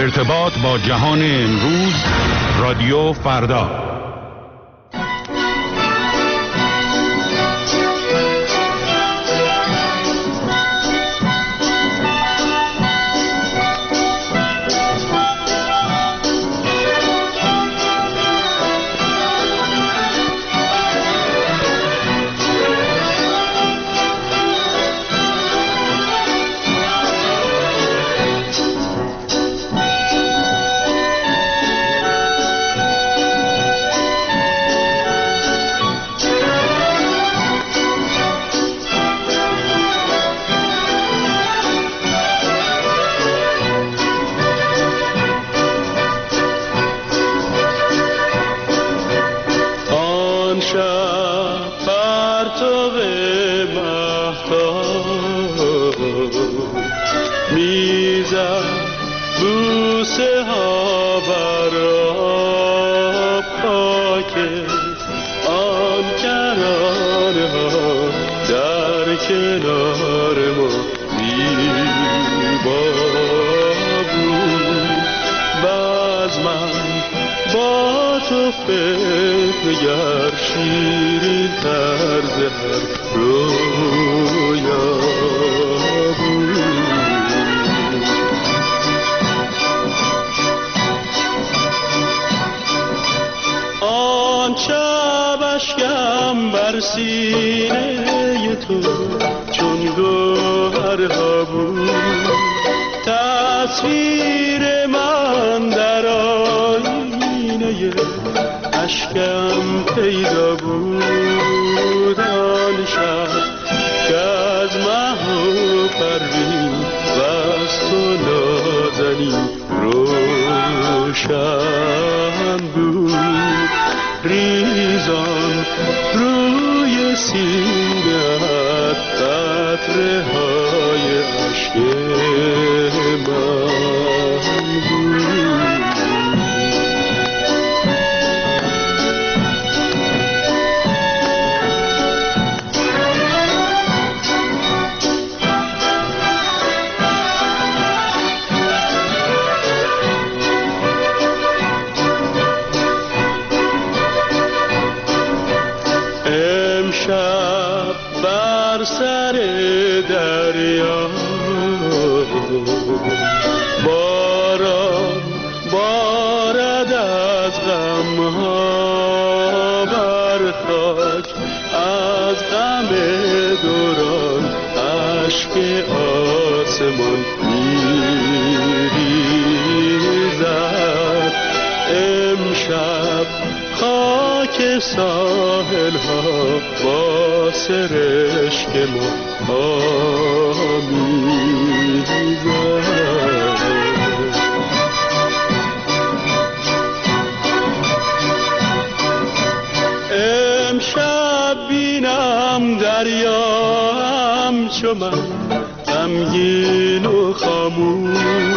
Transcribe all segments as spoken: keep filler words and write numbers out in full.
ارتباط با جهان امروز، رادیو فردا. سینه تو چون گوهرها بود، تصویر من در آینه اشکم پیدا بود. آن شب که از مه و پروین و از تو نازنین روشن بود، ریزان روی سینه‌ات قطره های عشق من بود. امشب بر سر دریا باران بارد از غمها بر خاک، از غم دوران اشک آسمان میریزد. امشب خاک ساحل ها با سرشک ما آمیزد. امشب بینم دریا همچو من غمگین و خاموش،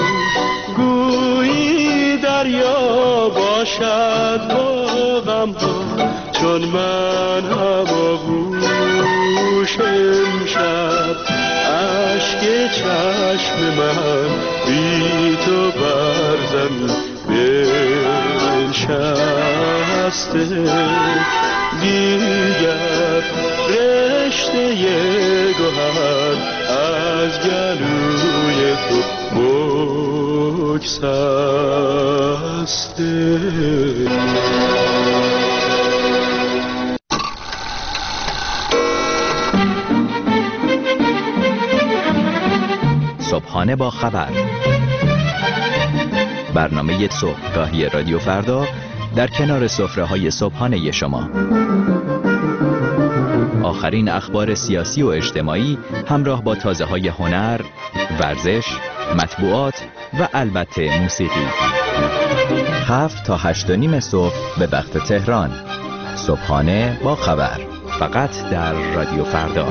گویی دریا باشد با غم ها چون من هماغوش. امشب اشک چشم من بی تو بر زمین بنشسته، دیگر رشته گوهر از گلوی تو بگسسته. صبحانه با خبر، برنامه صبحگاهی رادیو فردا در کنار سفره‌های صبحانه شما. آخرین اخبار سیاسی و اجتماعی همراه با تازه‌های هنر، ورزش، مطبوعات و البته موسیقی. هفت تا هشت و نیم صبح به وقت تهران. صبحانه با خبر، فقط در رادیو فردا.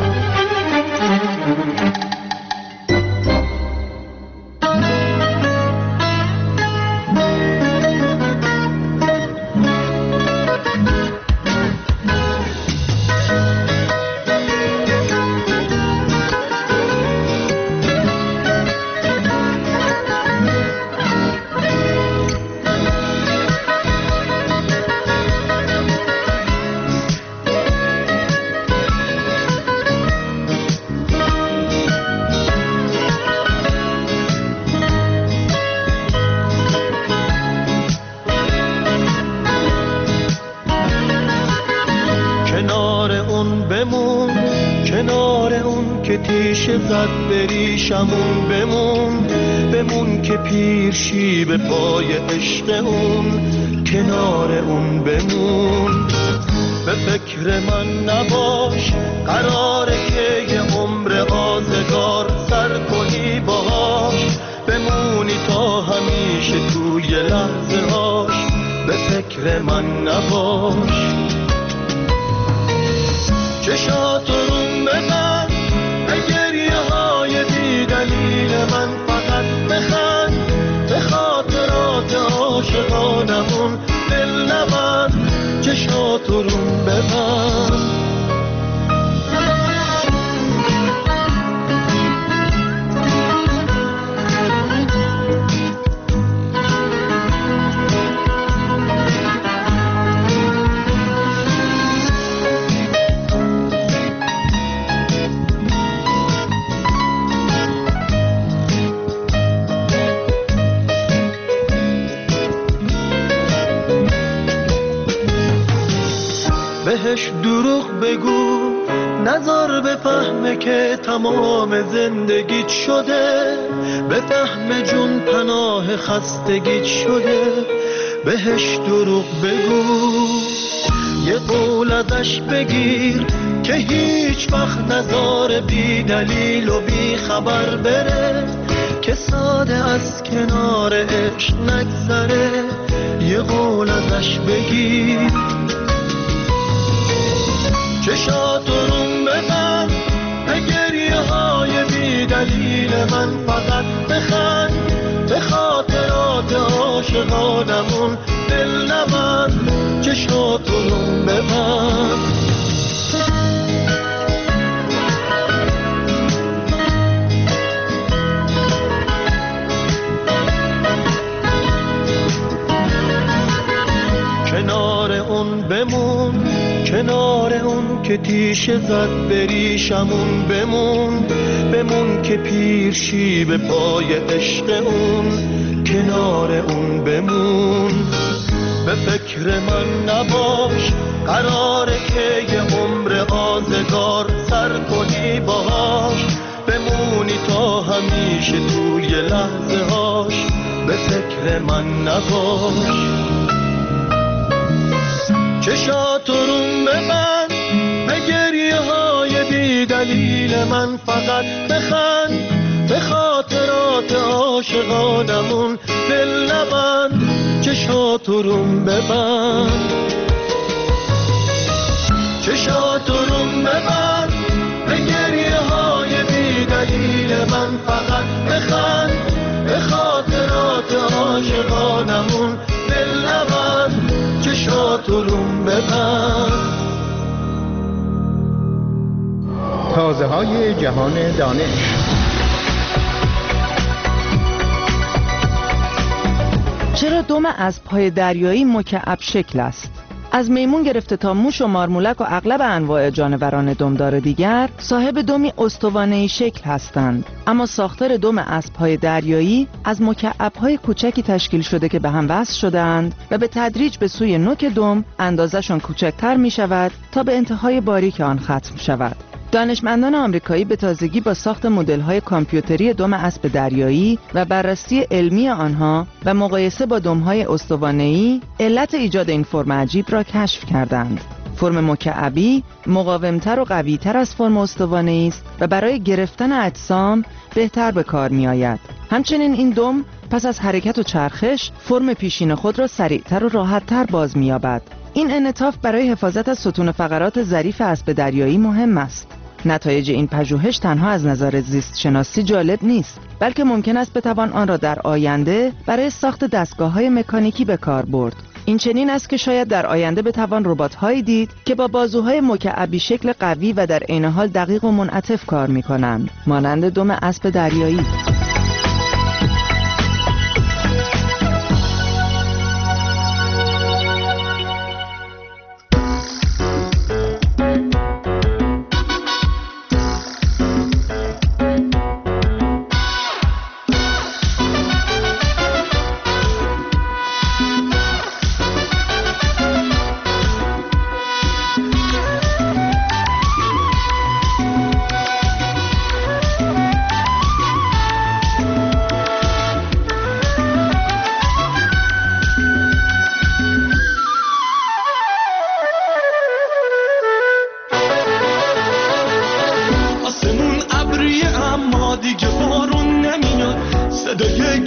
که تیشه زد بریشمون، بمون بمون که پیرشی به پای عشق اون، کنار اون بمون. به فکر من نباش، قراره که یه عمر آزگار سر کنی باش، بمونی تا همیشه توی لحظه هاش، به فکر من نباش. چشاتو روم بزن به گریه های بی دلیل من، فقط بخند به خاطرات عاشقانمون، دل نبند چشاتو روم بزن. بهش دروغ بگو، نظر بفهمه که تمام زندگیت شده، بفهم جون پناه خستگیت شده. بهش دروغ بگو، یه قول ازش بگیر که هیچ وقت نذاره بی دلیل و بی خبر بره، که ساده از کنار عشق نگذره. یه قول ازش بگیر. چشاتو روم بزن به گریه های بی دلیل من، فقط بخند به خاطرات عاشقانمون، دل نبند چشاتو روم بزن. کنار اون بمون، کنار اون که تیشه زد بریشمون، بمون بمون که پیرشی به پای عشق اون، کنار اون بمون. به فکر من نباش، قراره که یه عمر آزگار سر کنی باش، بمونی تا همیشه توی لحظه هاش، به فکر من نباش. چشاتو روم ببند به گریه های بی دلیل من، فقط بخند به خاطرات عاشقانمون، دل نبند چشاتو روم ببند. چشاتو روم ببند به گریه های بی دلیل من، فقط بخند به خاطرات عاشقانمون، دل نبند چشاتو روم ببند. تازه های جهان دانش. چرا دم اسب‌های دریایی مکعب شکل است؟ از میمون گرفته تا موش و مارمولک و اغلب انواع جانوران دمدار دیگر صاحب دمی استوانه‌ای شکل هستند، اما ساختار دم اسب‌های دریایی از مکعب‌های کوچکی تشکیل شده که به هم وصل شده‌اند و به تدریج به سوی نوک دم اندازه‌شان کوچکتر می‌شود تا به انتهای باریک آن ختم شود. دانشمندان آمریکایی به تازگی با ساخت مدل‌های کامپیوتری دم اسب دریایی و بررسی علمی آنها و مقایسه با دم‌های استوانه‌ای علت ایجاد این فرم عجیب را کشف کردند. فرم مکعبی مقاومتر و قوی‌تر از فرم استوانه‌ای است و برای گرفتن اجسام بهتر به کار می‌آید. همچنین این دم پس از حرکت و چرخش فرم پیشین خود را سریعتر و راحت‌تر باز می‌یابد. این انعطاف برای حفاظت از ستون فقرات ظریف اسب دریایی مهم است. نتایج این پژوهش تنها از نظر زیست شناسی جالب نیست، بلکه ممکن است بتوان آن را در آینده برای ساخت دستگاه‌های مکانیکی به کار برد. این چنین است که شاید در آینده بتوان ربات‌هایی دید که با بازوهای مکعبی شکل قوی و در عین حال دقیق و منعطف کار می‌کنند، مانند دم اسب دریایی.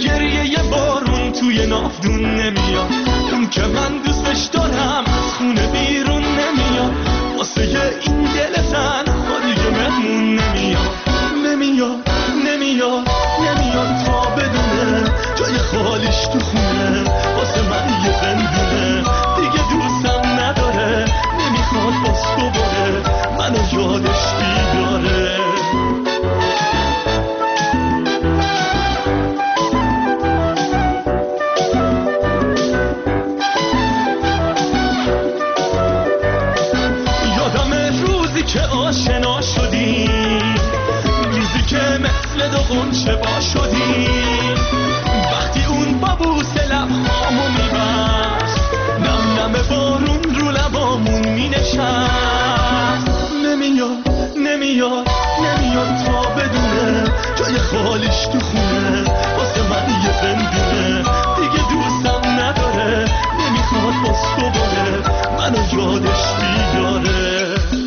گریه بارون توی نافدون نمیاد، اون که من دوستش دارم از خونه بیرون نمیاد، واسه این دل تنها دیگه مهمون نمیاد، نمیاد نمیاد نمیاد تا بدونه جای خالیش تو خونه واسه من یه زندونه، دیگه دوستم نداره، نمیخواد باز دوباره منو یادش بیاره. که آشنا شدی، روزی که مثل دو غنچه با شدی، وقتی اون بابوس لبهامو میبست، نم نم بارون رو لبامون مینشست، نمیاد نمیاد نمیاد تا بدونه جای خالیش تو خونه واسه من یه زندونه، دیگه دوستم نداره، نمیخواد باز دوباره منو یادش بیاره.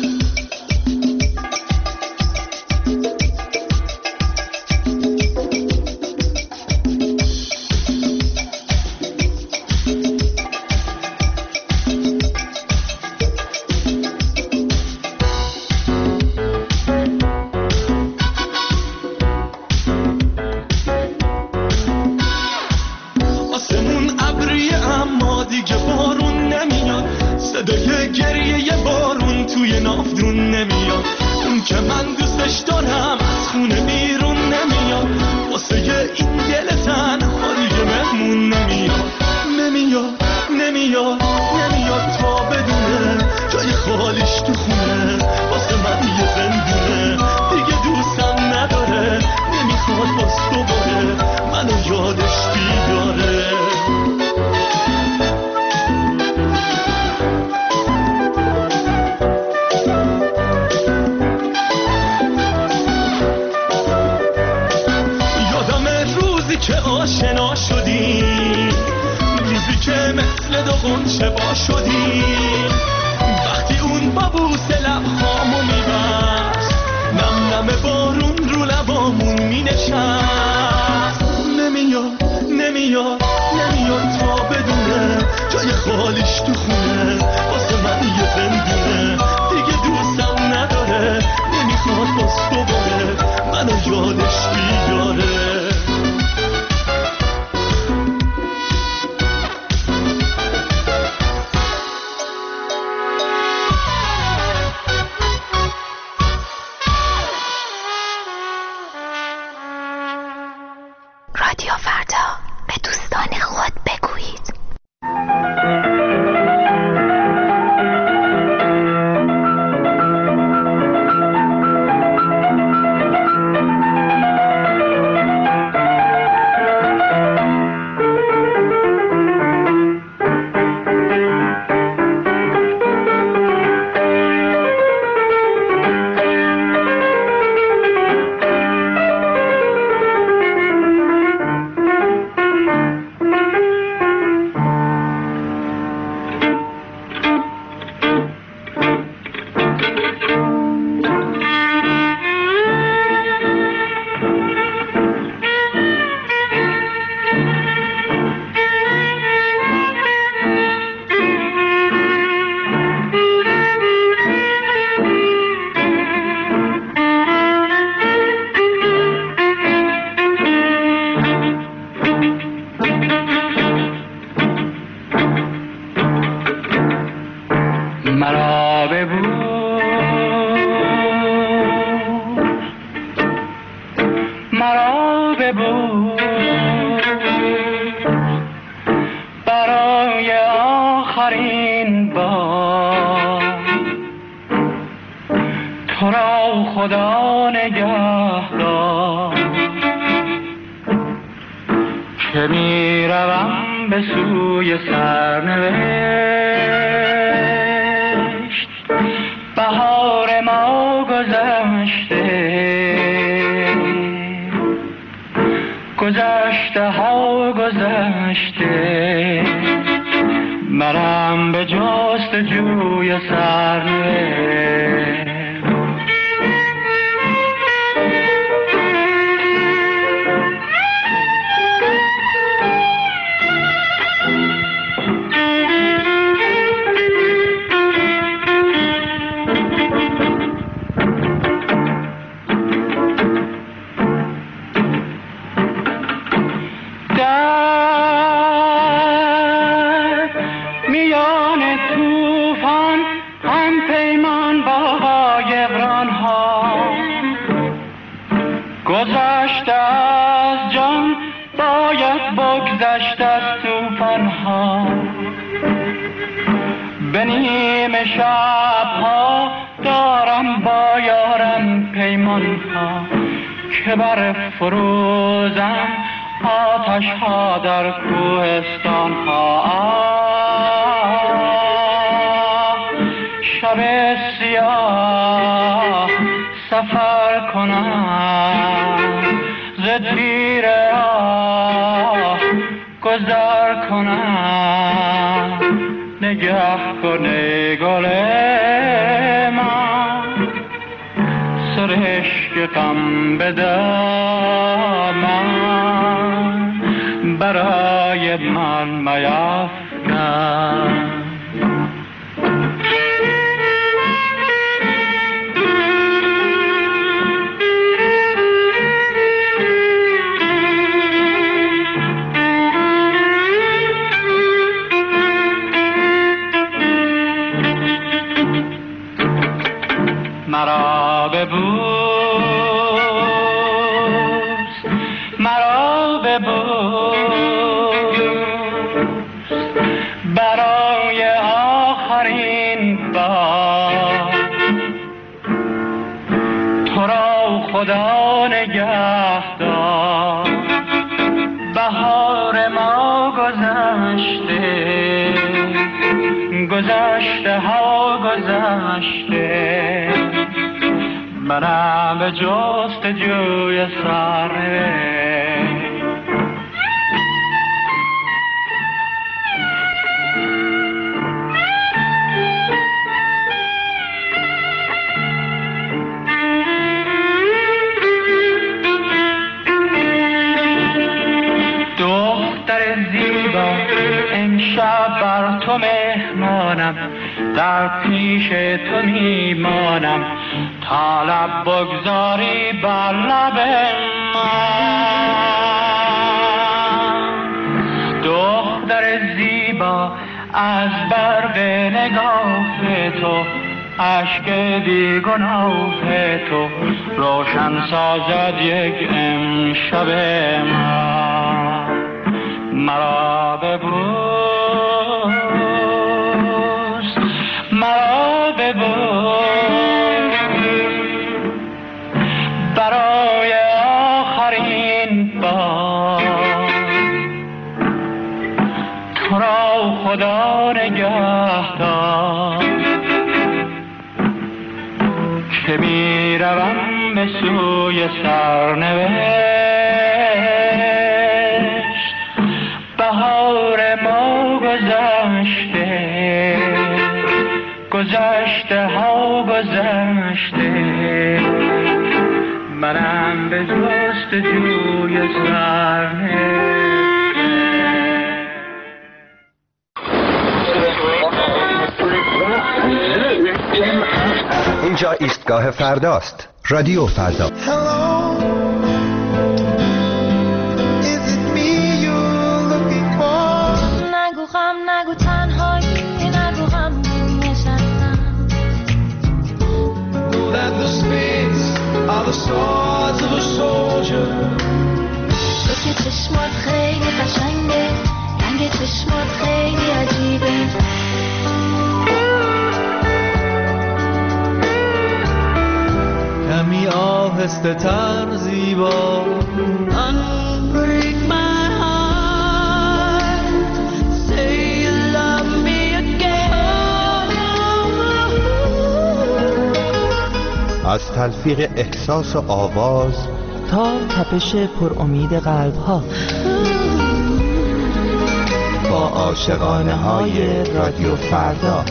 رادیو فردا، به دوستان خود بگویید. گذشته ها گذشته مرم به جست جوی سرنوشت. بگذشت از توفان‌ها، به نیمه شب‌ها دارم با یارم پیمان‌ها که بر فروزم آتش‌ها در کوهستان‌ها. شب سیاه سفر کنم، ز تیر آه گذر کنم، نگه کنه گل من، سرشک غم به دامن برای من میفکن. مرا ببوس، مرا ببوس، برای آخرین بار. تو را خدا نگه دار، بهار ما گذشته، گذشته ها گذشته، منم به جستجوی سرنوشت. دختر زیبا امشب بر تو مهمانم، در پیش تو میمانم تا لب بگذاری بر لب من. دختر زیبا از برق نگاه تو، اشک بیگناه تو روشن سازد یک امشب من. مرا ببوس، مرا ببوس، برای آخرین بار. تو را خدا نگه دار که می روم به سوی سرنوشت. بهار ما گذشته، گذشته ها گذشته، منم به جستجوی سرنوشت. اینجا ایستگاه فرداست. رادیو فردا. نگو غم، نگو تنهایی، نگو غم نشستم. تو که چشمات خیلی قشنگه، رنگ چشمات خیلی عجیبه. کمی آهسته تر زیبا، unbreak my heart, say you love me again. از تلفیق احساس و آواز تا تپش پر امید قلب ها، با عاشقانه های رادیو فردا.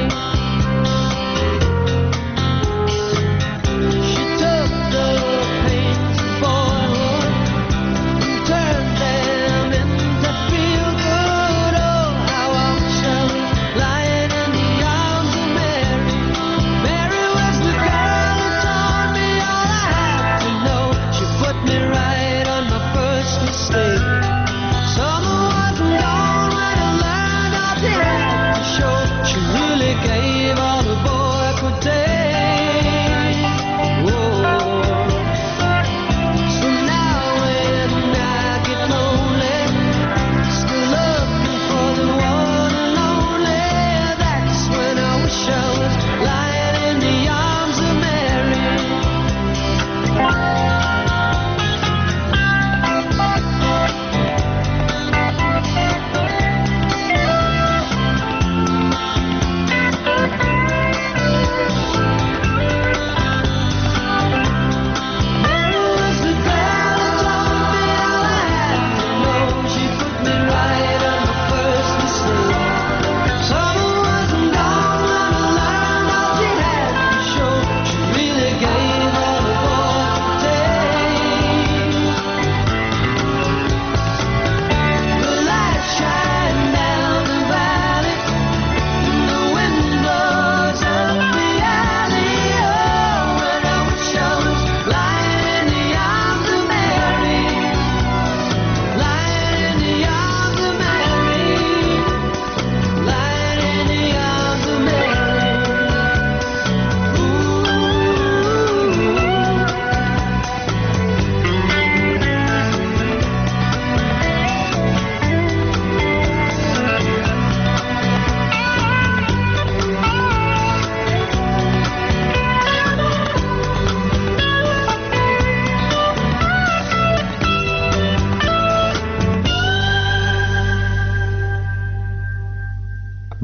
She took the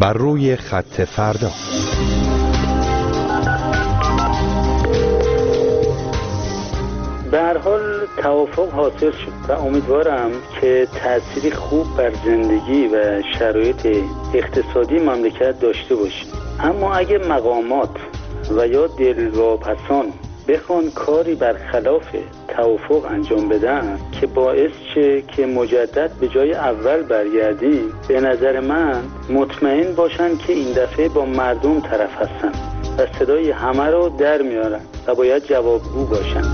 بر روی خط فردا. به هر حال توافق حاصل شد و امیدوارم که تأثیری خوب بر زندگی و شرایط اقتصادی مملکت داشته باشه. اما اگه مقامات و یا دلواپسان بخوان کاری برخلاف توافق انجام بدن که باعث شه که مجدد به جای اول برگردی، به نظر من مطمئن باشن که این دفعه با مردم طرف هستن و صدای همه رو در میارن و باید جوابگو باشن.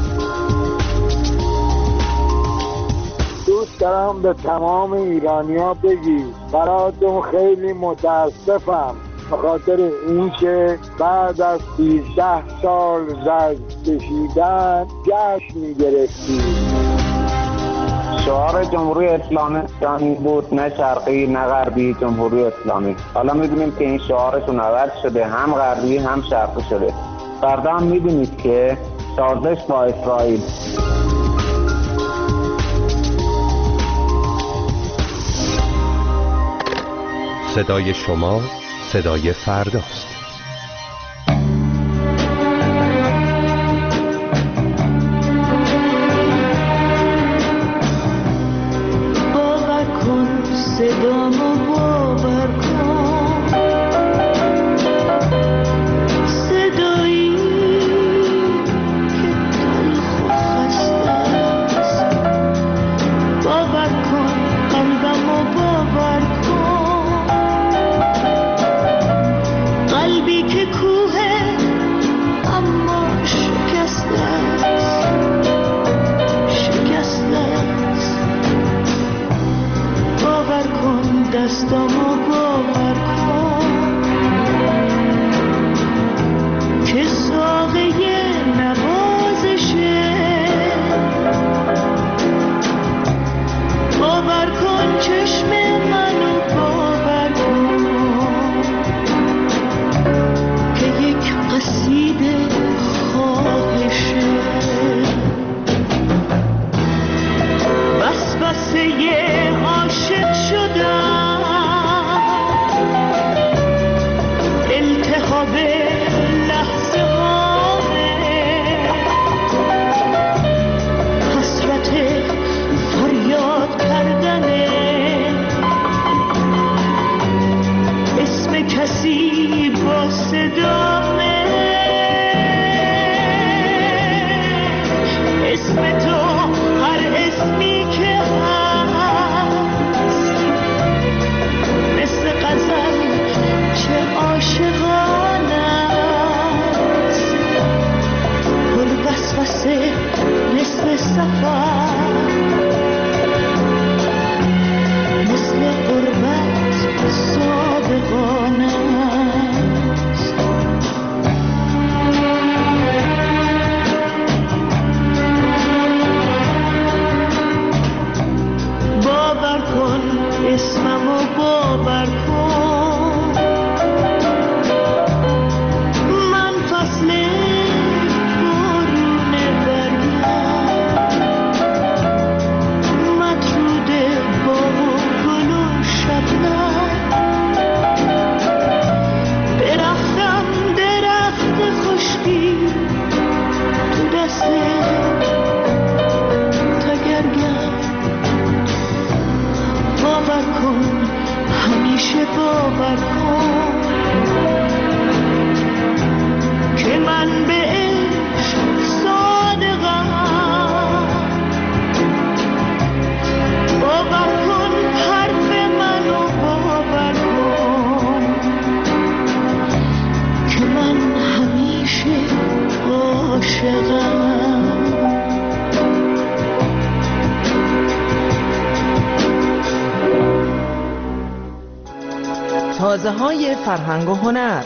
دوست دارم به تمام ایرانیا بگی براتون خیلی متاسفم به خاطر اینکه بعد از سیزده سال زرد کشیدن جشن می‌گرفتید. شعار جمهوری اسلامی ایرانی بود، نه شرقی نه غربی، جمهوری اسلامی. حالا می‌بینیم که این شعارشون عوض شده، هم غربی هم شرقی شده. فردا هم می‌بینید که سازش با اسرائیل. صدای شما صدای فرداست. باور کن صدامو باور کن، صدایی که تلخ و خسته است. باور کن قلبمو باور کن، قلبی که کوه اما شکسته است، شکسته است. باور کن دستامو باور کن که ساقه نوازشه. باور کن چشم منو باور کن که یک قصیده خواهشه. وسوسه عاشق شدم، التهاب لحظه هامه، حسرت فریاد کردنه، اسم کسی با صدامه، اسم تو هر اسمی که هست، مثل غزل چه عاشقانه است، پر وسوسه مثل سفر، مثل غربت صادقانه است. باور کن اسممو باور کن، من فصل بارون برگم، مطرود باغ و گل و شبنم، درختم درخت خشکی تو دست تگرگم. باور کن همیشه باور کن که من به عشق صادقم. باور کن حرف منو باور کن که من همیشه عاشقم. تازه های فرهنگ و هنر.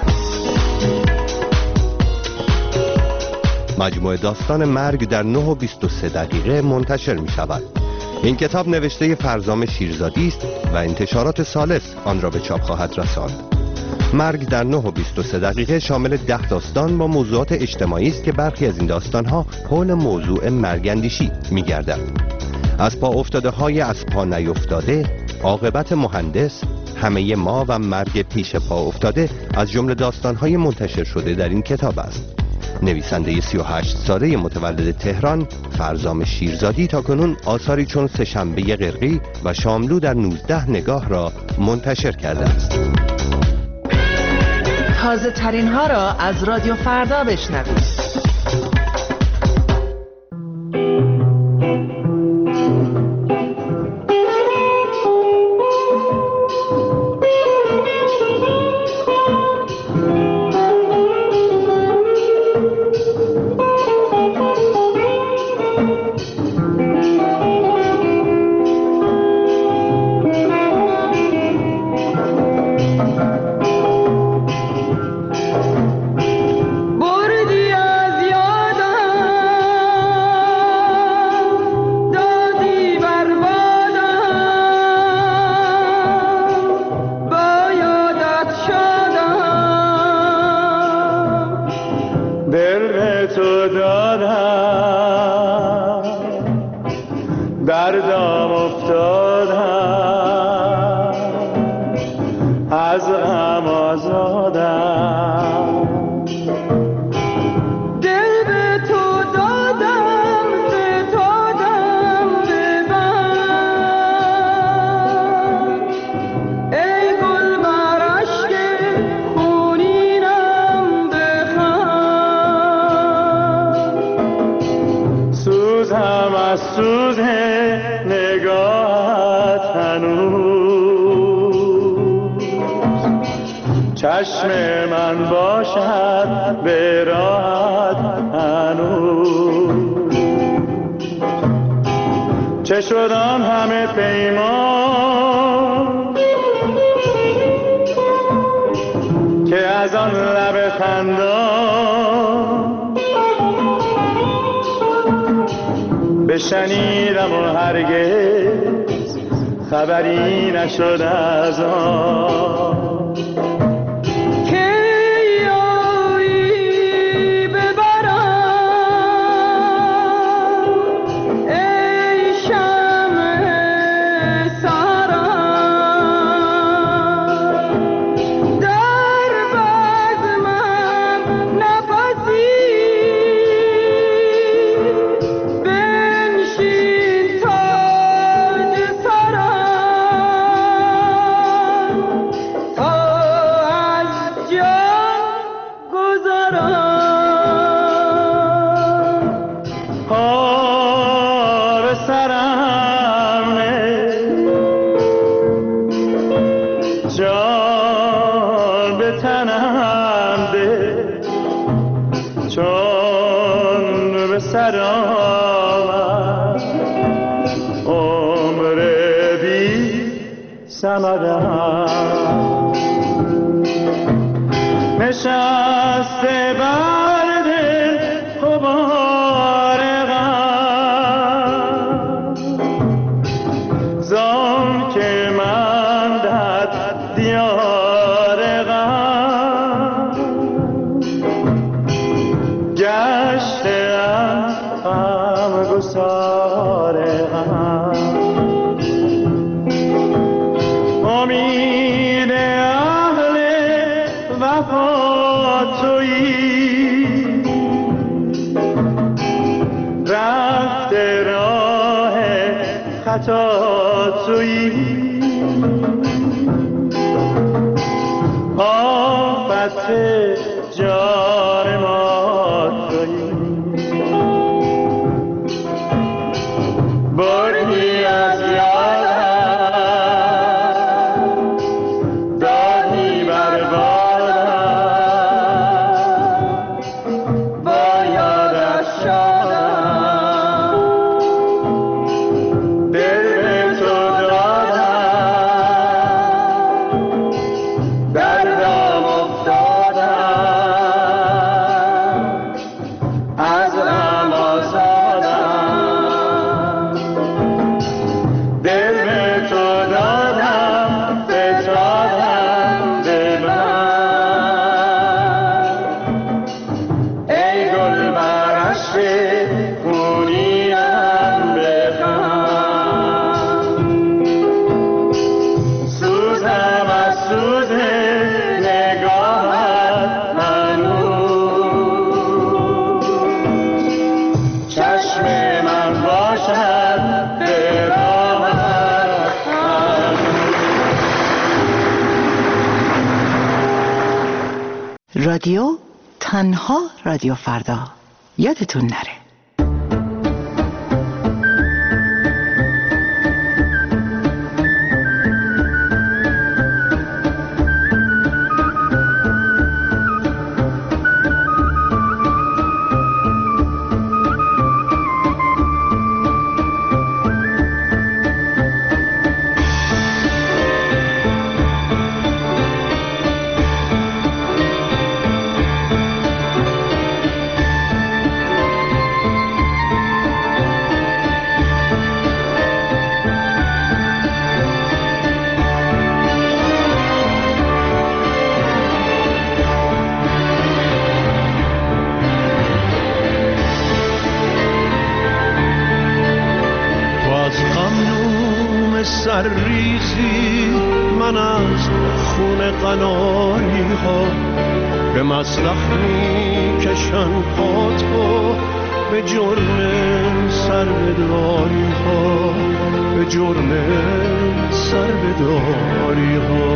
مجموعه داستان مرگ در نه و بیست و سه دقیقه منتشر می شود. این کتاب نوشته فرزام شیرزادی است و انتشارات ثالث آن را به چاپ خواهد رساند. مرگ در نه و بیست و سه دقیقه شامل ده داستان با موضوعات اجتماعی است که برخی از این داستانها حول موضوع مرگندیشی می گردد. از پا افتاده های از پا نیفتاده، عاقبت مهندس، همه ما و مرگ پیش پا افتاده از جمله داستان‌های منتشر شده در این کتاب است. نویسنده سی و هشت ساله متولد تهران، فرزام شیرزادی، تاکنون آثاری چون سه‌شنبه قرقی و شاملو در نوزده نگاه را منتشر کرده است. تازه ترین ها را از رادیو فردا بشنوید. چشم من باشد به راحت هنوز، چه شد آن همه پیمان که از آن لب خندان بشنیدم و هرگز خبری نشد از آن. نشسته بر دل غبار غم، زان که من در دیار غم گشتم غمگسار غم. امید اهل وفا تویی، رفت راه خطا تویی، آفت جان ما تویی. بردی از رادیو، تنها رادیو فردا. یادتون نره. ریزی من از خون قناری ها به مسلخ می کشن پاتو به جرم سر بداری ها به جرم سر بداری ها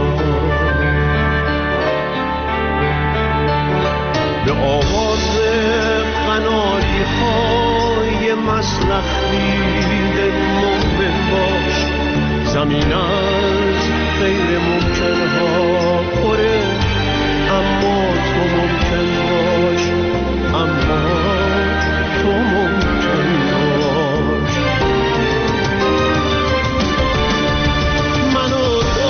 به آواز قناری های مسلخ دیده مؤمن باش زمین از غیر ممکن ها پره اما تو ممکن باش اما تو ممکن باش من و تو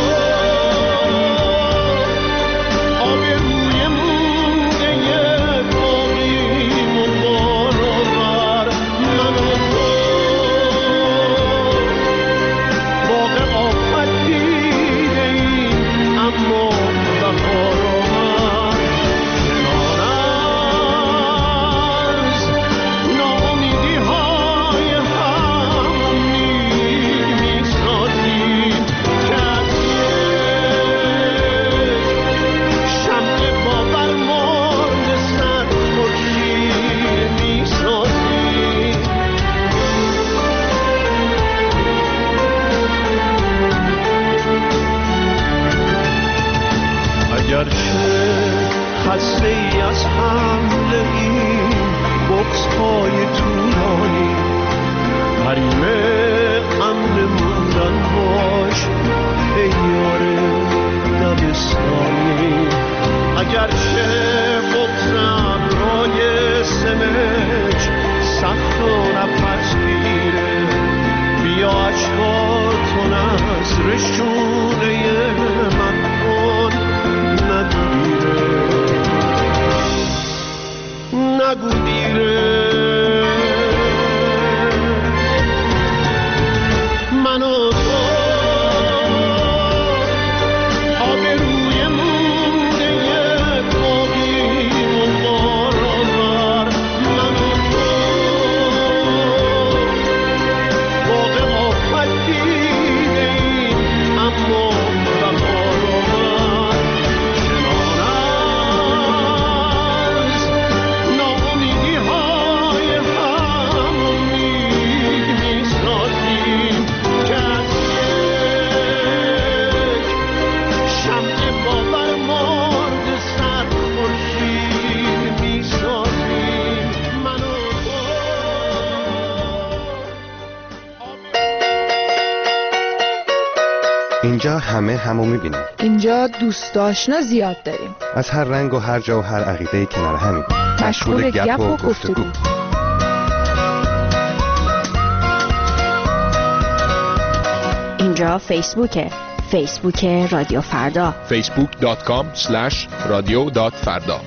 آب روی موده باقیم و بارآور من و تو باغ آفت دیده ایم اما بهار آمد کنار از ناامیدی های هم می سازیم که از یک شمع باور مانده سر خورشید می سازیم اگرچه خسته ای از حمله این بغض های طولانی حریم امن موندن باش ای یار دبستانی اگرچه بغض ابرهای سمج سخت و نفس گیره بیا اشکاتو نظرشونه من کن نگو دیره نگو دیره من و تو آب روی موده باقیم و بارآور من و تو باغ آفت دیده ایم اما بهار آمد کنار از ناامیدی های هم امید می سازیم که از یک شمع باور مانده سر خورشید می سازیم من و اینجا همه همو میبینیم. اینجا دوست آشنا زیاد داریم. از هر رنگ و هر جا و هر عقیده کنار همیم. مشغول گپ و گفتگو. اینجا فیسبوکه. فیسبوک رادیو فردا. فیسبوک دات کام اسلش رادیو دات فردا.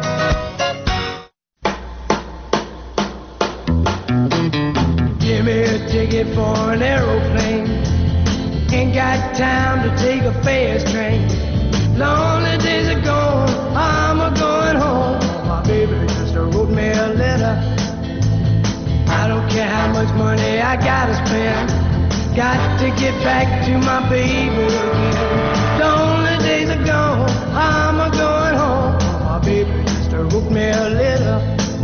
Give me a ticket for an aeroplane. Ain't got time to take a fast train. Lonely days are gone, I'm a going home. My baby just wrote me a letter. I don't care how much money I gotta spend. Got to get back to my baby again. Lonely days are gone, I'm a going home. My baby just wrote me a letter.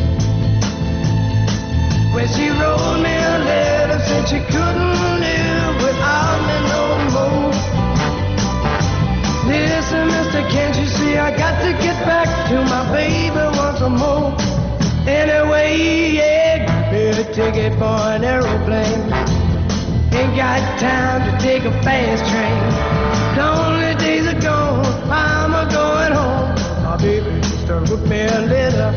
When she wrote me a letter, said she couldn't live without me no more. Listen, mister, can't you see I I got to get back to my baby once more. Anyway, yeah, give me a ticket for an aeroplane. Ain't got time to take a fast train. Lonely days are gone, I'm a going home. My baby just wrote me a letter.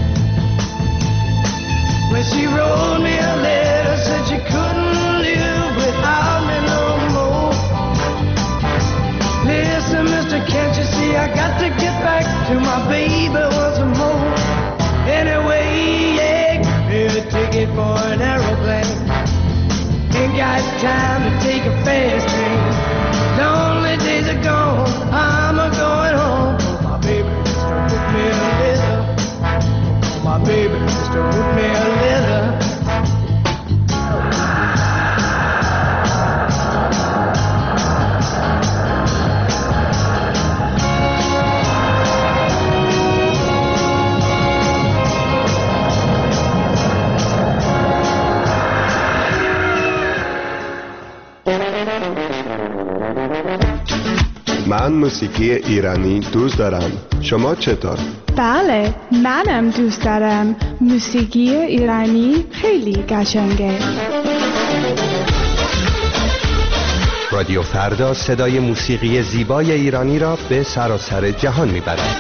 When she wrote me a letter, said she couldn't live without me no more. Listen, mister, can't you see I got to get back to my baby once more. Anyway, yeah, give me a ticket for an aeroplane. Ain't got time to take a fast train. Lonely days are gone, I'm a going home. My baby just wrote me a letter. My baby just wrote me a letter. من موسیقی ایرانی دوست دارم. شما چطور؟ بله، منم دوست دارم. موسیقی ایرانی خیلی قشنگه. رادیو فردا صدای موسیقی زیبای ایرانی را به سراسر جهان میبرد.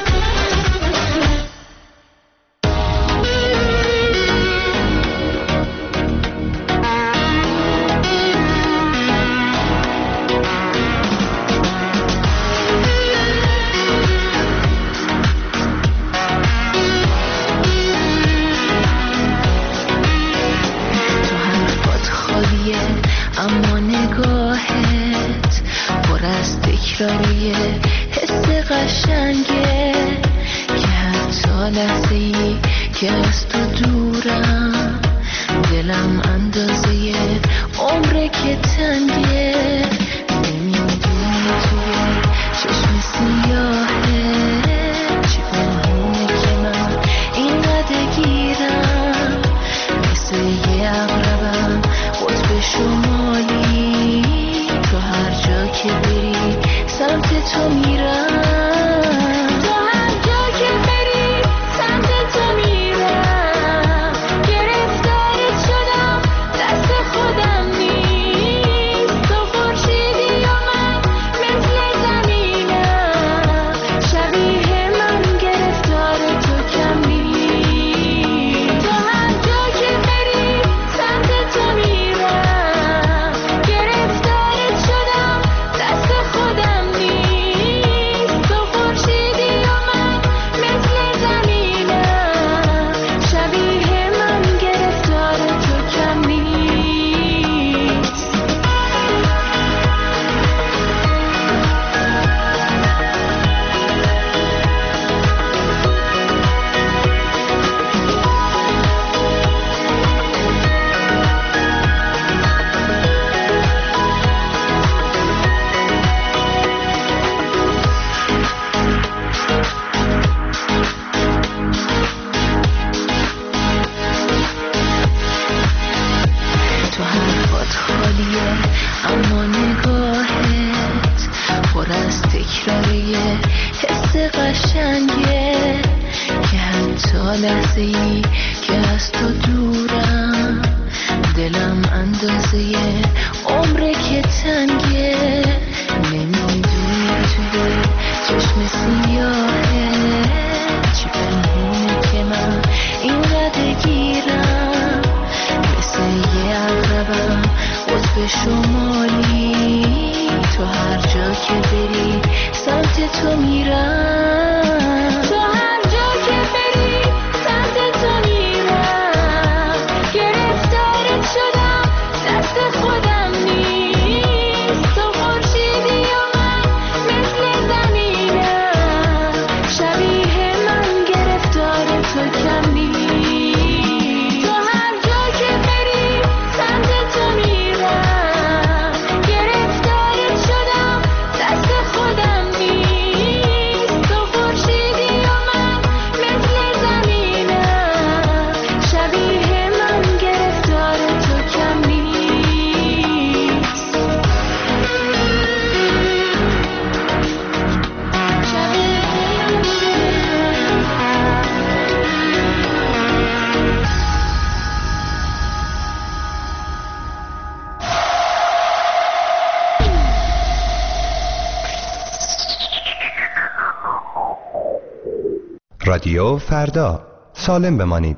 رادیو فردا، سالم بمانید.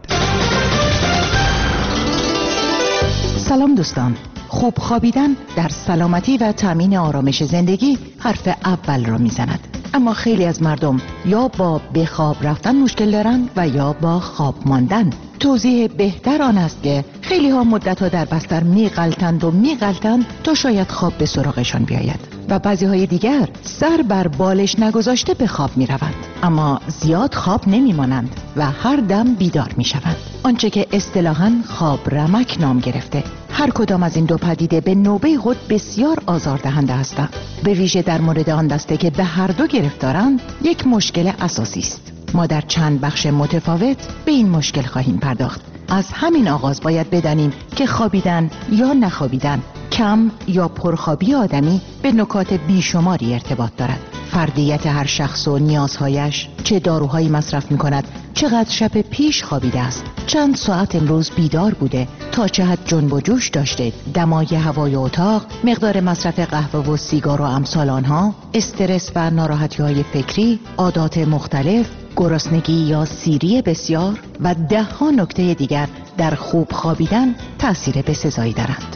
سلام دوستان. خوب خوابیدن در سلامتی و تامین آرامش زندگی حرف اول را میزند. اما خیلی از مردم یا با به خواب رفتن مشکل دارند و یا با خواب ماندن. توضیح بهتر آن است که خیلی ها مدت ها در بستر می غلطند و می غلطند تا شاید خواب به سراغشان بیاید و بعضی های دیگر سر بر بالش نگذاشته به خواب می روند، اما زیاد خواب نمی مانند و هر دم بیدار می شوند، آنچه که اصطلاحاً خواب رمک نام گرفته. هر کدام از این دو پدیده به نوبه خود بسیار آزاردهنده هستند، به ویژه در مورد آن دسته که به هر دو گرفتارند. یک مشکل اساسی است. ما در چند بخش متفاوت به این مشکل خواهیم پرداخت. از همین آغاز باید بدانیم که خوابیدن یا نخوابیدن، کم یا پرخوابی آدمی به نکات بیشماری ارتباط دارد. فردیت هر شخص و نیازهایش، چه داروهایی مصرف می کند، چقدر شب پیش خوابیده است، چند ساعت امروز بیدار بوده، تا چه حد جنب و جوش داشته، دمای هوای اتاق، مقدار مصرف قهوه و سیگار و امثال آنها، استرس و ناراحتی های فکری، عادات مختلف، گرسنگی یا سیری بسیار و ده ها نکته دیگر در خوب خوابیدن تأثیر بسزایی دارند.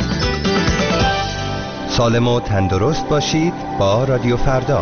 سالم و تندرست باشید با رادیو فردا.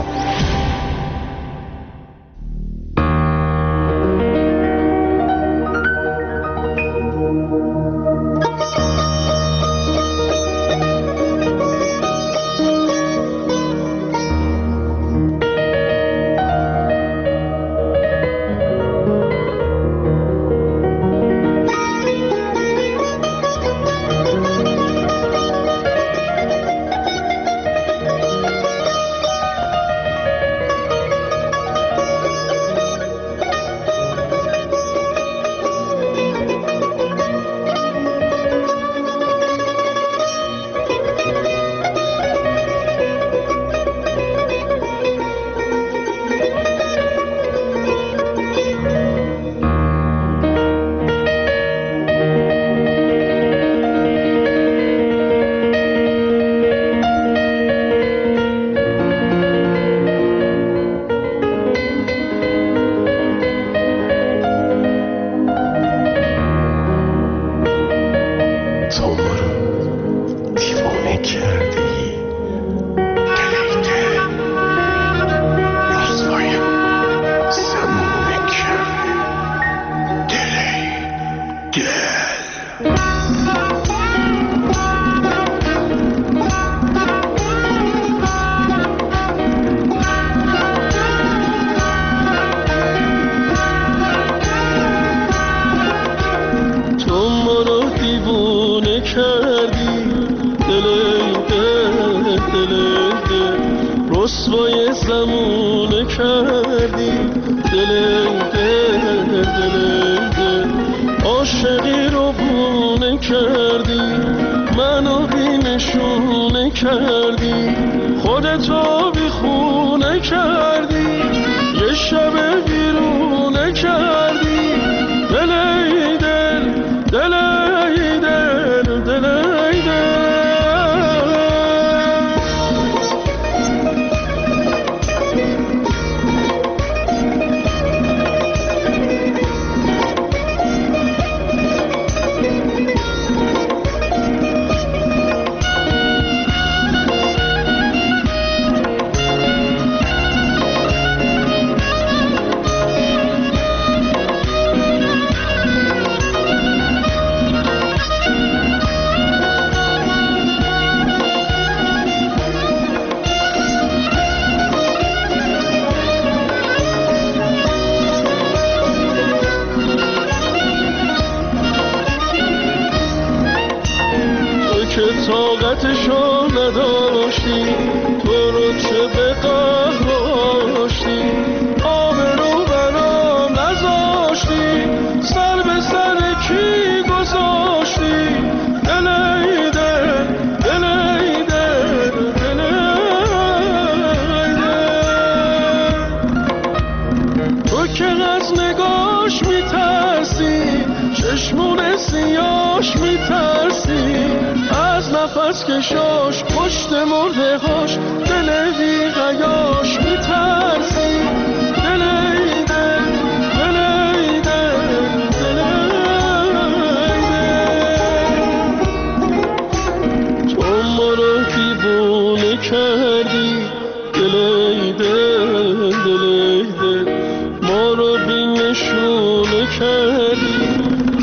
طاقتشو نداشتی، تو رو چه به قهر آشتی، آبرو برام نذاشتی، سر به سر کی گذاشتی، دلی دل دلی دل دلی دل. تو که از نگاش میترسی، چشمون سیاش میترسی، از نفس کشاش پشت مرده هاش، دل بی غیاش میترسی، دل دل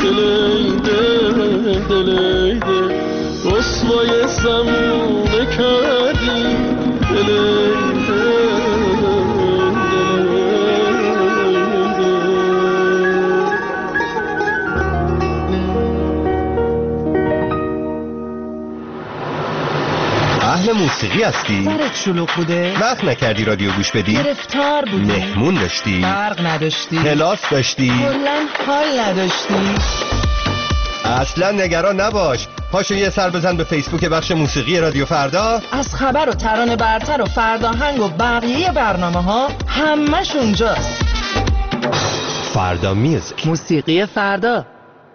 دلی دل دلی دل رسوای زمونه کردی دلی موسیقی هستی؟ سرت شلوغ بوده؟ وقت نکردی رادیو گوش بدی؟ گرفتار بودی؟ مهمون داشتی؟ برق نداشتی؟ کلاس داشتی؟ کلن حال نداشتی؟ اصلا نگران نباش، پاشو یه سر بزن به فیسبوک بخش موسیقی رادیو فردا. از خبر و ترانه برتر و فرداهنگ و بقیه برنامه ها همش اونجاست. فردا میوزیک، موسیقی فردا.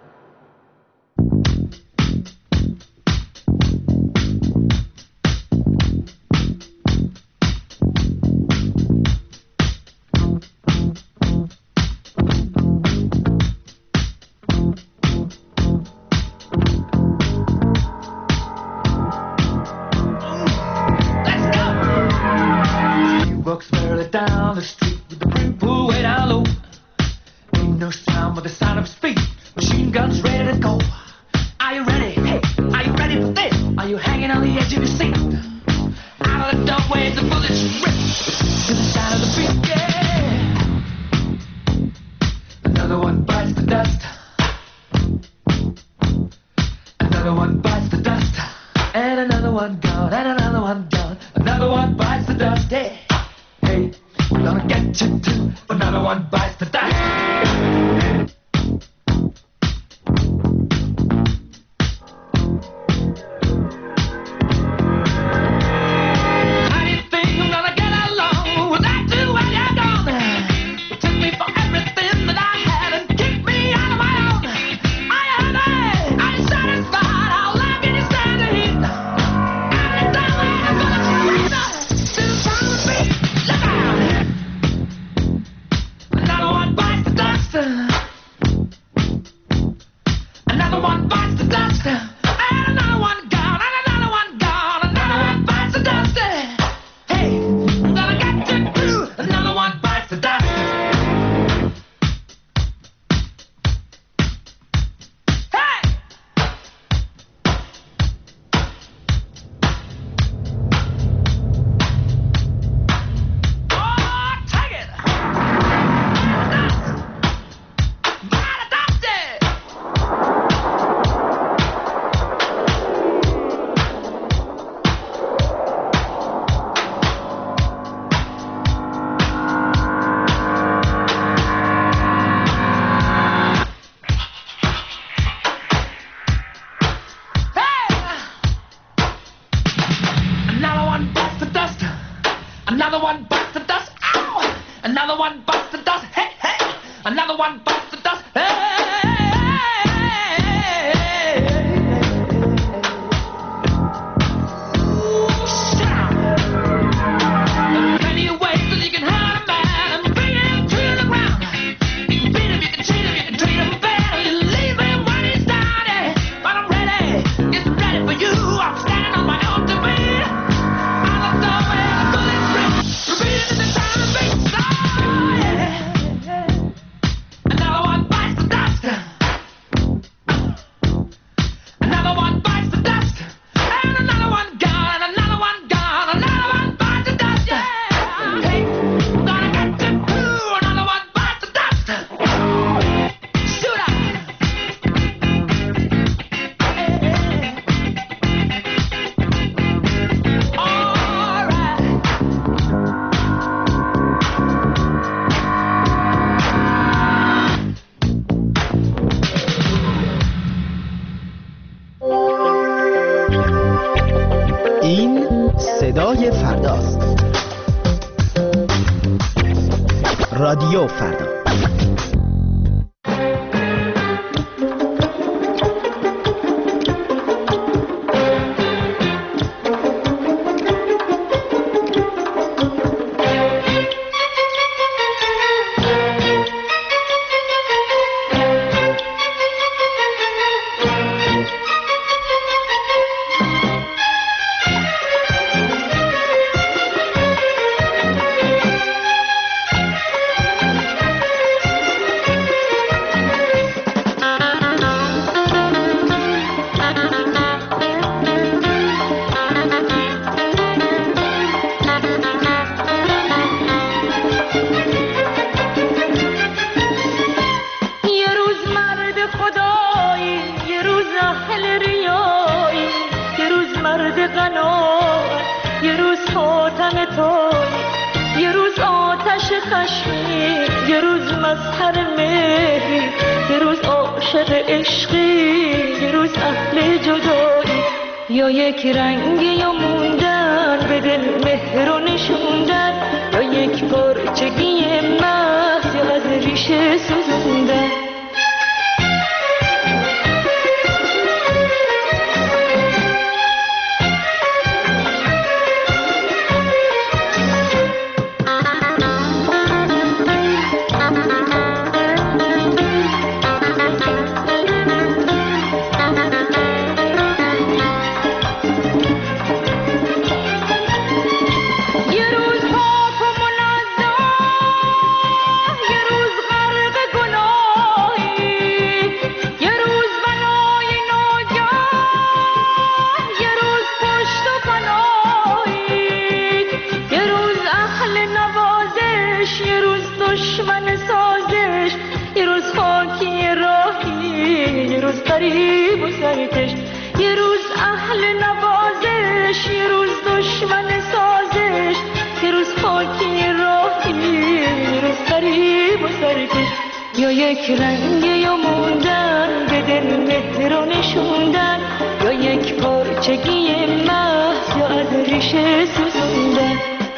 صدای فرداست. رادیو فردا. مظهر مهری، یه روز عاشق عشقی، یه روز اهل جدایی. یا یک رنگی یا موندن به دل مهر و نشوندن، یا یک پرچگی محض یا از ریشه سوزوندن. غریب و سرکش، یه روز اهل نوازش، یه روز دشمن سازش، یه روز خاکی راهی، یه روز غریب و سرکش. یا یک رنگ یا موندن به دل مهر و نشوندن، یا یک پارچگی محض یا از ریشه سوزوندن.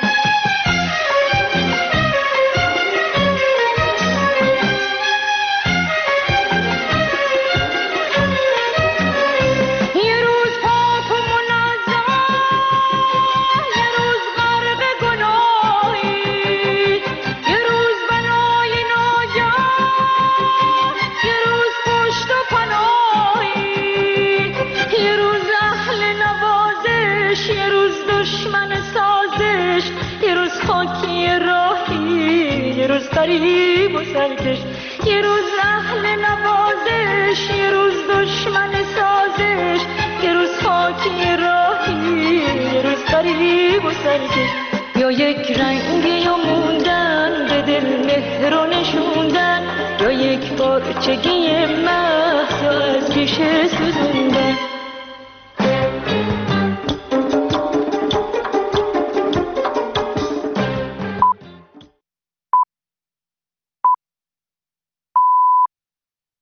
غریب و سرکش، یه روز اهل نوازش، یه روز دشمن سازش، یه روز خاکی راهی، یه روز غریب و سرکش. یا یک رنگ یا موندن به دل مهر و نشوندن، یا یک پارچگی محض یا از ریشه سوزوندن.